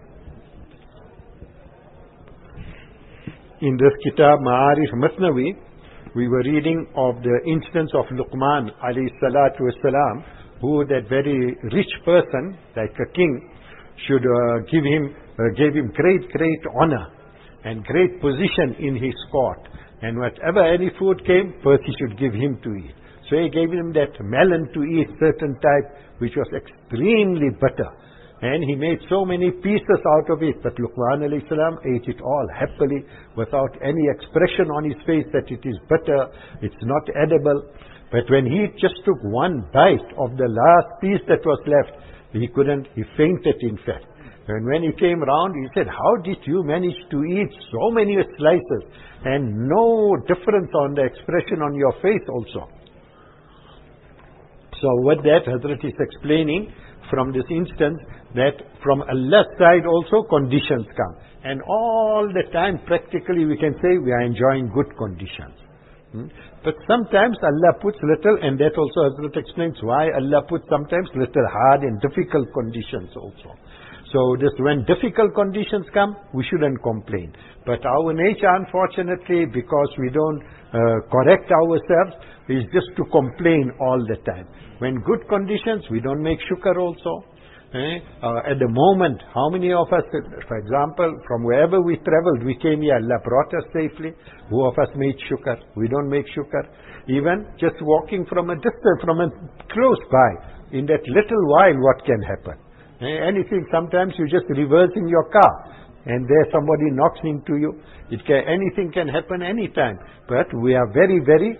In this Kitab Ma'arif Masnawi, we were reading of the instance of Luqman alayhi salatu wasalam, who that very rich person, like a king, should gave him great honor and great position in his court. And whatever any food came, first he should give him to eat. So he gave him that melon to eat, certain type, which was extremely bitter. And he made so many pieces out of it, but Luqman alayhi salam ate it all happily, without any expression on his face that it is bitter, it's not edible. But when he just took one bite of the last piece that was left, he fainted in fact. And when he came round, he said, how did you manage to eat so many slices and no difference on the expression on your face also? So with that, Hazrat is explaining from this instance that from Allah's side also conditions come. And all the time practically we can say we are enjoying good conditions. But sometimes Allah puts little, and that also Hazrat explains why Allah puts sometimes little hard and difficult conditions also. So this, when difficult conditions come, we shouldn't complain. But our nature, unfortunately, because we don't correct ourselves, is just to complain all the time. When good conditions, we don't make shukr also. At the moment, how many of us, for example, from wherever we traveled, we came here, Allah brought us safely. Who of us made shukr? We don't make shukr. Even just walking from a distance, from a close by, in that little while, what can happen? Anything, sometimes you just reverse in your car, and there somebody knocks into you. Anything can happen anytime. But we are very, very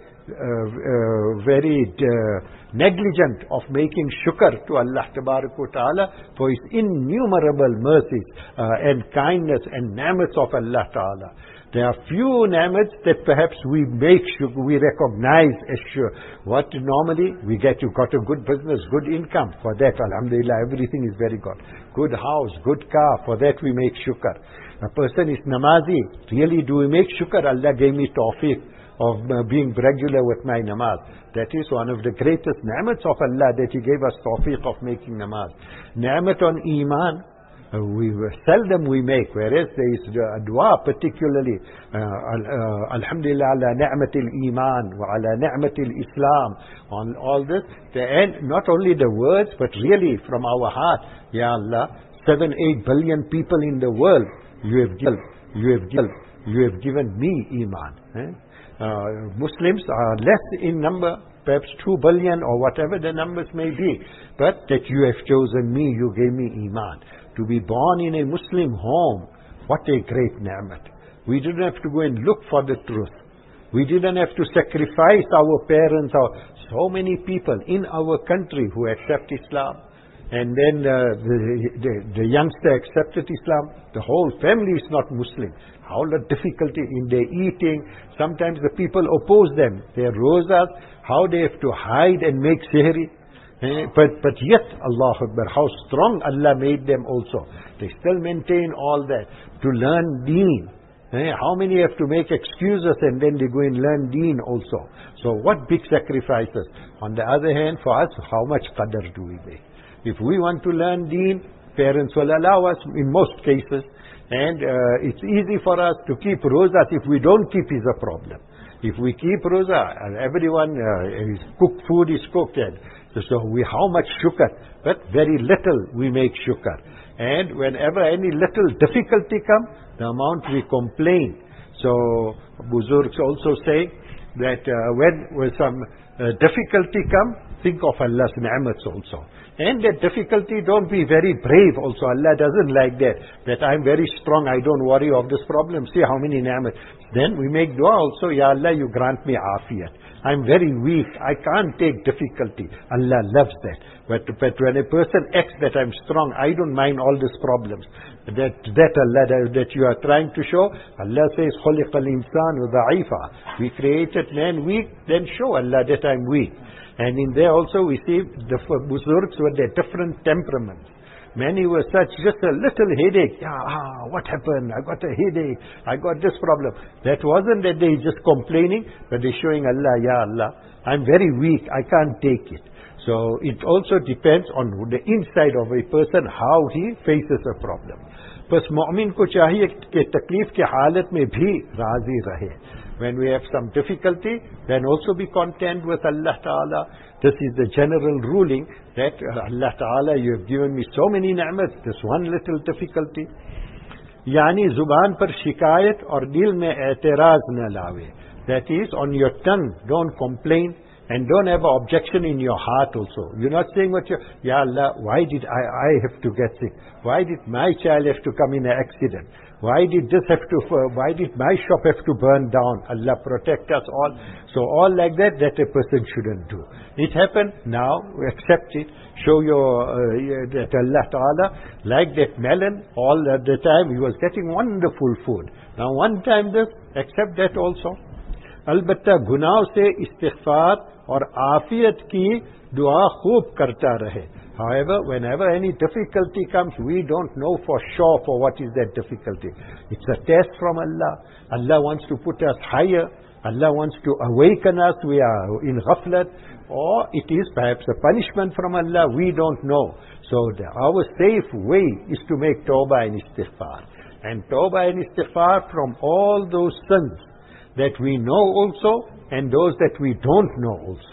negligent of making shukr to Allah Ta'ala for His innumerable mercies and kindness and ni'mats of Allah Ta'ala. There are few ni'mats that perhaps we recognize as sure. What normally you got a good business, good income. For that, alhamdulillah, everything is very good. Good house, good car. For that we make shukr. A person is namazi. Really, do we make shukr? Allah gave me tawfiq of being regular with my namaz. That is one of the greatest ni'mats of Allah, that He gave us tawfiq of making namaz. Ni'mat on iman, seldom we make, whereas there is a dua particularly, alhamdulillah ala ni'matil iman wa ala ni'matil islam, on all this, and not only the words, but really from our heart, Ya Allah, 7-8 billion people in the world, you have given me iman. Muslims are less in number, perhaps 2 billion or whatever the numbers may be, but that you have chosen me, you gave me iman. To be born in a Muslim home, what a great ni'mat. We didn't have to go and look for the truth. We didn't have to sacrifice our parents, or so many people in our country who accept Islam. And then the youngster accepted Islam. The whole family is not Muslim. How the difficulty in their eating. Sometimes the people oppose them. Their rosas, how they have to hide and make sihri. But yet, Allah Akbar, how strong Allah made them also. They still maintain all that. To learn deen. How many have to make excuses and then they go and learn deen also. So what big sacrifices. On the other hand, for us, how much qadr do we make? If we want to learn deen, parents will allow us in most cases. And it's easy for us to keep rosas. If we don't keep, is a problem. If we keep rosa, everyone, food is cooked. So how much shukr? But very little we make shukr. And whenever any little difficulty comes, the amount we complain. So Buzurgs also say that when some difficulty comes, think of Allah's ni'mats also. And that difficulty, don't be very brave also. Allah doesn't like that. That I'm very strong, I don't worry of this problem. See how many ni'mats. Then we make dua also, Ya Allah, you grant me afiyat. I'm very weak, I can't take difficulty. Allah loves that. But when a person acts that I'm strong, I don't mind all these problems. That Allah, that you are trying to show, Allah says, خُلِقَ الْإِنسَانُ ضَعِيفًا. We created man weak, then show Allah that I'm weak. And in there also we see the Buzurgs with their different temperaments. Many were such, just a little headache. What happened? I got a headache. I got this problem. That wasn't that they just complaining, but they're showing Allah, Ya Allah, I'm very weak. I can't take it. So it also depends on the inside of a person, how he faces a problem. बस मुअमिन को चाहिए कि तकलीफ के हालत में भी राजी रहे. When we have some difficulty, then also be content with Allah Ta'ala. This is the general ruling that Allah Ta'ala, you have given me so many ni'mats, this one little difficulty. यानी जुबान पर शिकायत और दिल में एतराज न लावे. That is, on your tongue, don't complain. And don't have an objection in your heart also. You're not saying what you, Ya Allah, why did I have to get sick? Why did my child have to come in an accident? Why did my shop have to burn down? Allah protect us all. So all like that a person shouldn't do. It happened, now accept it. Show that Allah Ta'ala, like that melon, all the time he was getting wonderful food. Now one time this, accept that also. अलबत्ता गुनाह से इस्तिग़फ़ार और आफियत की दुआ खूब करता रहे. However, whenever any difficulty comes, we don't know for sure for what is that difficulty. It's a test from Allah. Allah wants to put us higher. Allah wants to awaken us. We are in ghaflat. Or it is perhaps a punishment from Allah. We don't know. So our safe way is to make tawbah and istighfar. And tawbah and istighfar from all those sins that we know also, and those that we don't know also.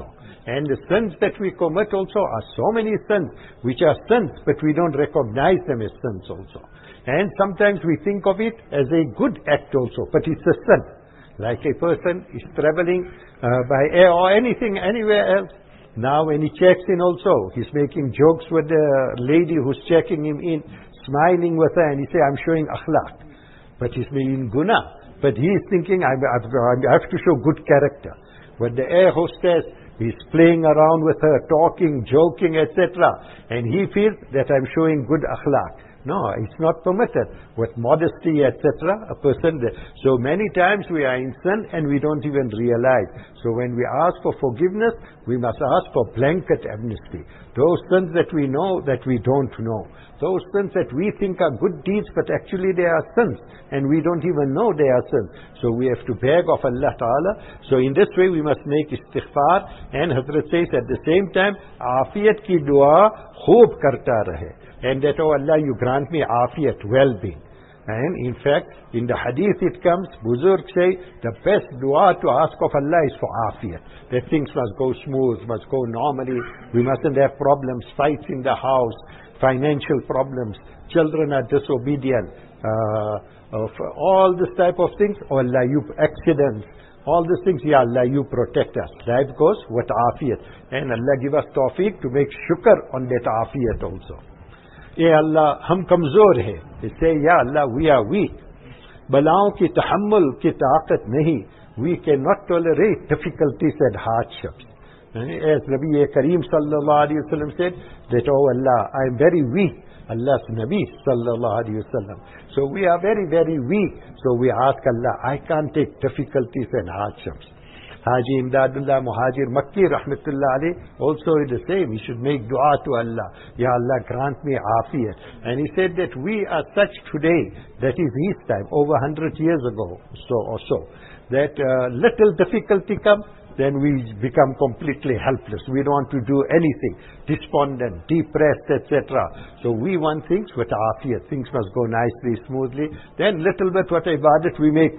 And the sins that we commit also are so many sins which are sins, but we don't recognize them as sins also. And sometimes we think of it as a good act also, but it's a sin. Like a person is traveling by air or anything, anywhere else. Now when he checks in also, he's making jokes with the lady who's checking him in, smiling with her, and he says, I'm showing akhlaq. But he's making guna. But he is thinking, I have to show good character. But the air hostess, he's playing around with her, talking, joking, etc. And he feels that I'm showing good akhlaq. No, it's not permitted. With modesty, etc., a person... So many times we are in sin and we don't even realize. So when we ask for forgiveness, we must ask for blanket amnesty. Those sins that we know that we don't know. Those sins that we think are good deeds, but actually they are sins. And we don't even know they are sins. So we have to beg of Allah Ta'ala. So in this way we must make istighfar. And Hazrat says at the same time, afiyat ki dua khoob karta rahe. And that, oh Allah, you grant me afiyat, well-being. And in fact, in the hadith it comes, Buzurg say, the best dua to ask of Allah is for afiyat. That things must go smooth, must go normally. We mustn't have problems, fights in the house, financial problems, children are disobedient, all this type of things. Oh Allah, you accidents, all these things, Ya Allah, you protect us. Life goes with afiyat. And Allah give us tawfiq to make shukr on that afiyat also. Ya Allah, hum kamzor hai. They say, Ya Allah, we are weak. Balaon ki tahammul ki taqat nahi. We cannot tolerate difficulties and hardships. As Nabi Kareem sallallahu alayhi wa sallam said, that, oh Allah, I am very weak. Allah's Nabi sallallahu alayhi wa sallam. So we are very, very weak. So we ask Allah, I can't take difficulties and hardships. Haji Imdadullah Muhajir Makki Rahmatullah alayh also is the same. He should make dua to Allah. Ya Allah, grant me afiyat. And he said that we are such today, that is his time, over 100 years ago so, that little difficulty comes, then we become completely helpless. We don't want to do anything. Despondent, depressed, etc. So we want things with afiyat. Things must go nicely, smoothly. Then little bit what ibadat we make.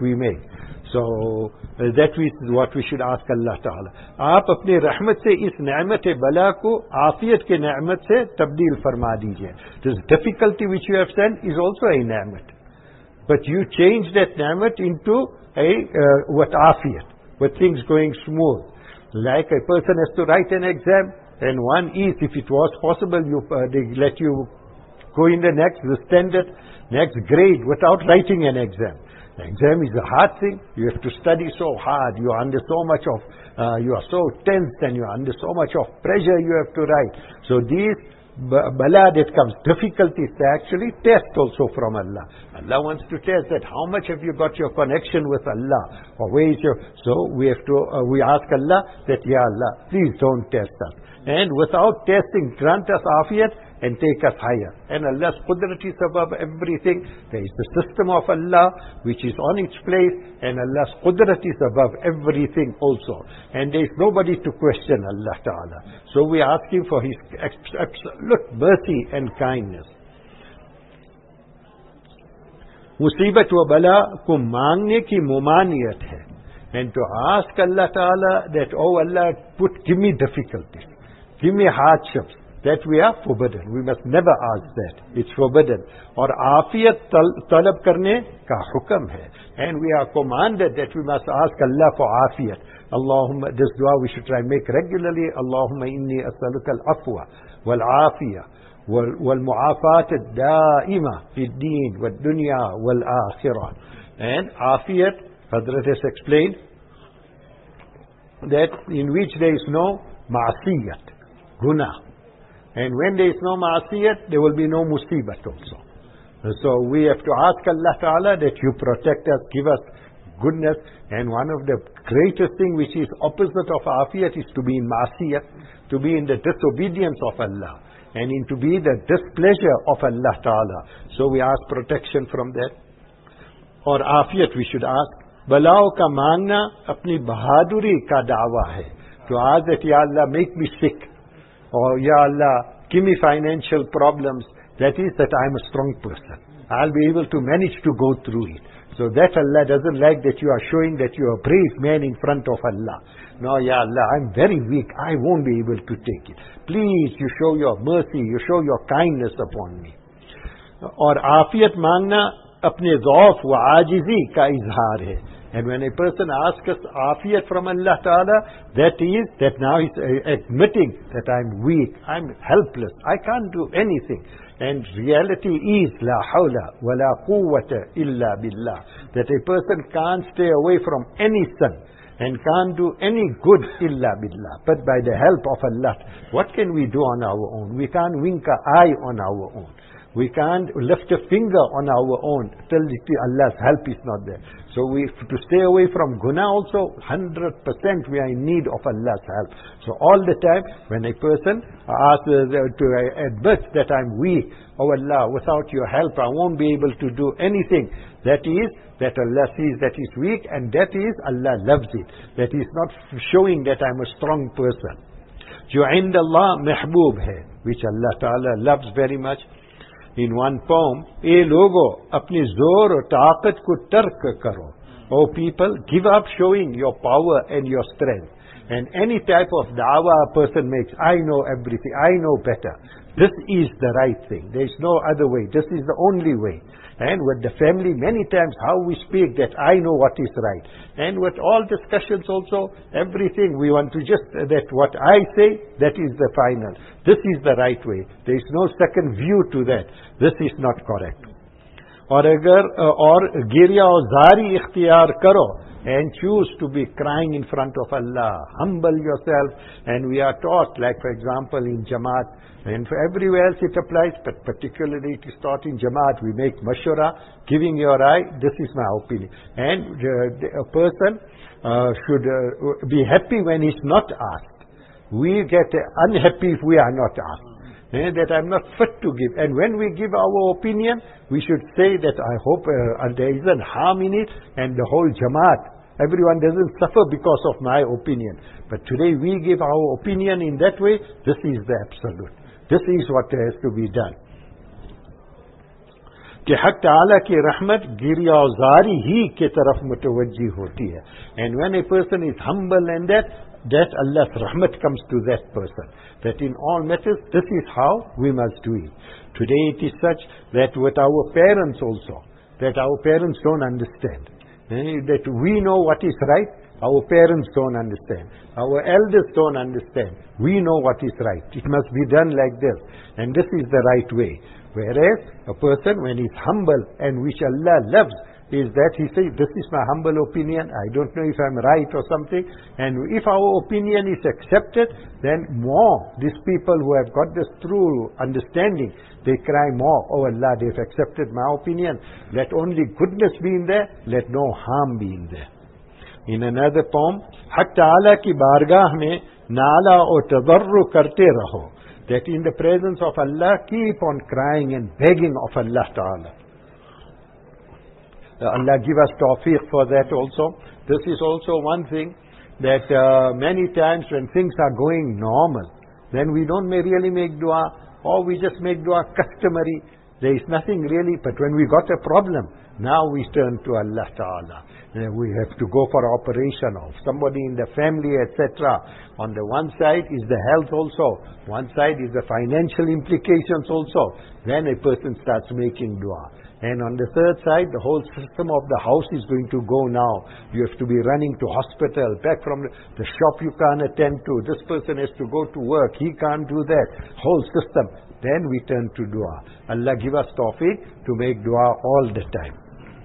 So that is what we should ask Allah Ta'ala. आप अपने रहमत से इस नेमत बला को आफियत के नेमत से तब्दील फरमा दीजिए. This difficulty which you have sent is also a nemat, but you change that nemat into a with afiyat, with things going smooth. Like a person has to write an exam, and one is, if it was possible, they let you go in the next standard, next grade without writing an exam. The exam is a hard thing. You have to study so hard. You are under so much of, you are so tense, and you are under so much of pressure you have to write. So these bala that comes, difficulties, they actually test also from Allah. Allah wants to test that how much have you got your connection with Allah, or where is your... So we have to, we ask Allah that, Ya Allah, please don't test us. And without testing, grant us afiyat and take us higher. And Allah's qudrat is above everything. There is the system of Allah which is on its place, and Allah's qudrat is above everything also. And there is nobody to question Allah Ta'ala. So we ask Him for His absolute mercy and kindness. Musibat wa bala ko maangne ki mumaniyat hai. And to ask Allah Ta'ala that, oh Allah, give me difficulties, give me hardships, that we are forbidden. We must never ask that. It's forbidden. Or afiyat talab karne ka hukam hai. And we are commanded that we must ask Allah for afiyat. Allahumma, this dua we should try and make regularly. Allahumma inni as'aluka al-afwa wal-afiyah wal-mu'afat al-da'ima fi ad-deen wal-dunya wal-akhirah. And afiyat, Hazrat has explained that in which there is no ma'asiyat, guna. And when there is no ma'asiyat, there will be no musibat also. So we have to ask Allah Ta'ala that you protect us, give us goodness. And one of the greatest thing which is opposite of afiyat is to be in ma'asiyat, to be in the disobedience of Allah, and in to be the displeasure of Allah Ta'ala. So we ask protection from that. Or afiyat we should ask. Balao ka mangna apni bahaduri ka da'wa hai. To ask that, Ya Allah, make me sick. Or, Ya Allah, give me financial problems. That is that I am a strong person. I'll be able to manage to go through it. So that Allah doesn't like that you are showing that you are a brave man in front of Allah. No, Ya Allah, I'm very weak. I won't be able to take it. Please, you show your mercy, you show your kindness upon me. और आफियत मांगना अपने ज़ौफ़ व आजिज़ी का इजहार है. And when a person asks us afiyat from Allah Ta'ala, that is, that now he's admitting that I'm weak, I'm helpless, I can't do anything. And reality is, la hawla wa la quwwata illa billah, that a person can't stay away from any sin and can't do any good illa billah, but by the help of Allah. What can we do on our own? We can't wink an eye on our own. We can't lift a finger on our own till Allah's help is not there. So to stay away from guna also, 100% we are in need of Allah's help. So all the time, when a person asks to admit that I'm weak, oh Allah, without your help I won't be able to do anything. That is, that Allah sees that he's weak, and that is, Allah loves it. That is not showing that I'm a strong person. Jo ind Allah mehboob hai, which Allah Ta'ala loves very much. In one poem, "ए लोगो अपनी जोर और ताकत को तर्क करो." O people, give up showing your power and your strength. And any type of da'wah a person makes, I know everything, I know better. This is the right thing. There is no other way. This is the only way. And with the family, many times how we speak that I know what is right. And with all discussions also, everything we want to just, that what I say, that is the final. This is the right way. There is no second view to that. This is not correct. और गिरिया और जारी इख्तियार करो, and choose to be crying in front of Allah. Humble yourself. And we are taught, like for example in Jamaat, and for everywhere else it applies, but particularly it is taught in Jamaat, we make mashura, giving your eye, this is my opinion. And a person should be happy when he's not asked. We get unhappy if we are not asked. That I'm not fit to give. And when we give our opinion, we should say that I hope there isn't harm in it, and the whole Jamaat, everyone doesn't suffer because of my opinion. But today we give our opinion in that way. This is the absolute. This is what has to be done. कि हक ताला की रहमत गिरियाज़ारी ही के तरफ मुतवज्जी होती है. And when a person is humble and that Allah's rahmat comes to that person. That in all matters, this is how we must do it. Today it is such that with our parents also, that our parents don't understand. That we know what is right, our parents don't understand. Our elders don't understand. We know what is right. It must be done like this. And this is the right way. Whereas a person, when he's humble and which Allah loves, is that he says, this is my humble opinion, I don't know if I'm right or something. And if our opinion is accepted, then more, these people who have got this true understanding, they cry more, oh Allah, they've accepted my opinion. Let only goodness be in there, let no harm be in there. In another poem, हक ताला की बारगाह में नाला और तज़र्रु करते रहो. That in the presence of Allah, keep on crying and begging of Allah Ta'ala. Allah give us tawfiq for that also. This is also one thing that many times when things are going normal, then we don't really make dua, or we just make dua customary. There is nothing really, but when we got a problem, now we turn to Allah Ta'ala. We have to go for operation of somebody in the family, etc. On the one side is the health also. One side is the financial implications also. Then a person starts making dua. And on the third side, the whole system of the house is going to go now. You have to be running to hospital, back from the shop you can't attend to. This person has to go to work. He can't do that. Whole system. Then we turn to dua. Allah give us tawfiq to make dua all the time.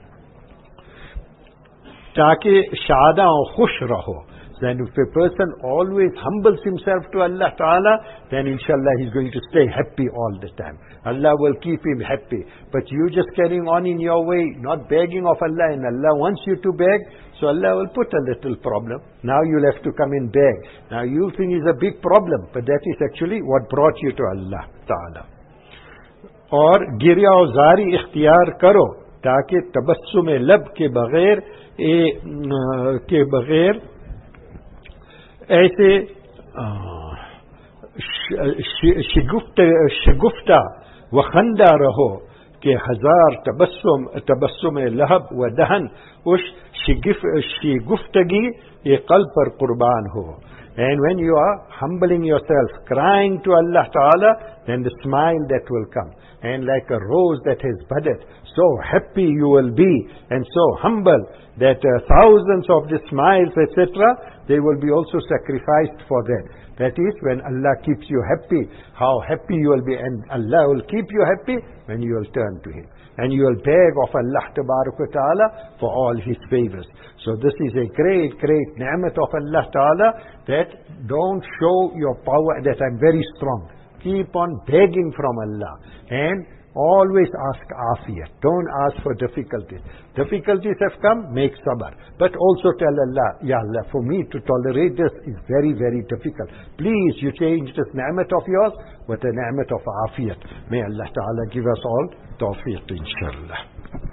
ताकि शादा और खुश रहो. Then if a person always humbles himself to Allah Ta'ala, then inshallah he's going to stay happy all the time. Allah will keep him happy. But you just carrying on in your way, not begging of Allah, and Allah wants you to beg, so Allah will put a little problem. Now you'll have to come and beg. Now you think it's a big problem, but that is actually what brought you to Allah Ta'ala. और गिरिया और जारी इख्तियार करो, ताकि तबस्सुम लब के बगैर ऐसे शिगुफ्ता व खंदा रहो كهزار تبسم لهب ودهن وش شي گفتگی یہ قلب پر قربان ہو. And when you are humbling yourself, crying to Allah Ta'ala, then the smile that will come. And like a rose that has budded, so happy you will be, and so humble that thousands of the smiles, etc., they will be also sacrificed for that. That is, when Allah keeps you happy, how happy you will be, and Allah will keep you happy when you will turn to Him. And you will beg of Allah Ta'ala for all His favors. So this is a great, great ni'mat of Allah Ta'ala, that don't show your power that I'm very strong. Keep on begging from Allah. And always ask afiyat. Don't ask for difficulties. Difficulties have come, make sabr. But also tell Allah, Ya Allah, for me to tolerate this is very, very difficult. Please, you change this ni'mat of yours with a ni'mat of afiyat. May Allah Ta'ala give us all tawfiq, inshallah.